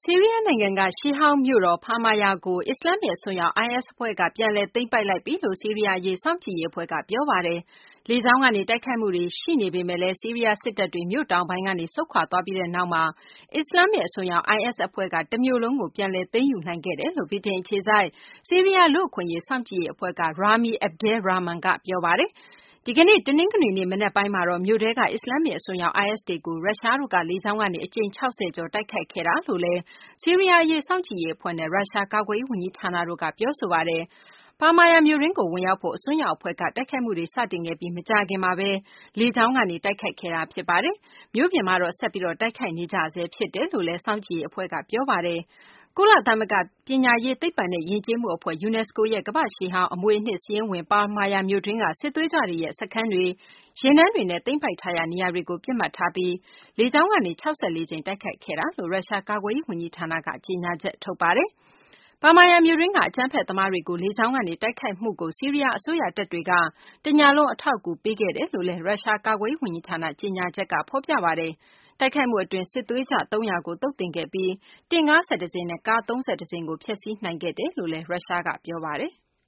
ဆီးရီးယားနိုင်ငံက ရှေးဟောင်းမြို့တော် ဟာမာယာကို အစ္စလာမ္မစ် အစွန်းရောက် IS အဖွဲ့က ပြန်လည် သိမ်းပိုက်လိုက်ပြီလို့ ဆီးရီးယား အရေး စောင့်ကြည့်ရေး အဖွဲ့က ပြောပါတယ်။ လေကြောင်းကနေ တိုက်ခိုက်မှုတွေ ရှိနေပေမယ့်လည်း ဆီးရီးယား စစ်တပ်တွေ မြို့တောင်ပိုင်းကနေ ဆုတ်ခွာသွားပြီးနောက်မှာ အစ္စလာမ္မစ် အစွန်းရောက် IS အဖွဲ့က တမြို့လုံးကို ပြန်လည် သိမ်းယူနိုင်ခဲ့တယ်လို့ ဗြိတိန် အခြေစိုက် ဆီးရီးယား လူ့အခွင့်အရေး စောင့်ကြည့်ရေး အဖွဲ့က Rami Abdel Rahman က ပြောပါတယ်။ ဒီကနေ့ တနင်္ဂနွေနေ့ မနက်ပိုင်းမှာတော့ မြို့ထဲက အစ္စလာမ္မစ် အစွန်းရောက် IS တွေကို ရုရှားတို့က လေကြောင်းကနေ အကြိမ် ၆၀ ကျော် တိုက်ခိုက်ခဲ့တယ်လို့လည်း ဆီးရီးယား အရေး စောင့်ကြည့်ရေး အဖွဲ့နဲ့ ရုရှား ကာကွယ်ရေး ဝန်ကြီးဌာနတို့က ပြောဆိုပါတယ်။ ဟာမာယာမြို့တွင်းကို ဝင်ရောက်ဖို့ အစွန်းရောက် အဖွဲ့က တိုက်ခိုက်မှုတွေ စတင်ခဲ့ပြီး မကြာခင်မှာဘဲ လေကြောင်းကနေ တိုက်ခိုက်ခဲ့တာ ဖြစ်ပါတယ်။ မြို့ပြင်မှာတော့ ဆက်ပြီး တိုက်ခိုက်နေကြဆဲ ဖြစ်တယ်လို့လည်း စောင့်ကြည့်ရေး အဖွဲ့က ပြောပါတယ်။ ကုလသမဂ္ဂ ပညာရေး သိပ္ပံနဲ့ ယဉ်ကျေးမှု အဖွဲ့ UNESCO ရဲ့ ကမ္ဘာ့ရှေးဟောင်း အမွေအနှစ် စာရင်းဝင် ဟာမာယာမြို့တွင်းက စစ်သွေးကြွတွေရဲ့ စခန်းတွေ၊ ယာဉ်တန်းတွေနဲ့ သိမ်းပိုက်ထားရာ နေရာတွေကို ပစ်မှတ်ထားပြီး လေကြောင်းကနေ ၆၄ ကြိမ် တိုက်ခိုက်ခဲ့တယ်လို့ ရုရှား ကာကွယ်ရေး ဝန်ကြီးဌာနက ကြေညာချက် ထုတ်ပါတယ်။ ဟာမာယာမြို့တွင်းက အကြမ်းဖက်သမားတွေကို လေကြောင်းကနေ တိုက်ခိုက်မှုကို ဆီးရီးယား အစိုးရတပ်တွေက တညလုံး အထောက်အကူ ပေးခဲ့တယ်လို့လည်း ရုရှား ကာကွယ်ရေး ဝန်ကြီးဌာန ကြေညာချက်က ဖော်ပြပါတယ်။ တိုက်ခိုက်မှု အတွင်း စစ်သွေးကြွ ၃၀၀ ကို သုတ်သင်ခဲ့ပြီး တင့်ကား ၁၁ စင်းနဲ့ ကား ၃၁ စင်းကို ဖျက်ဆီးနိုင်ခဲ့တယ်လို့လည်း ရုရှားက ပြောပါတယ်။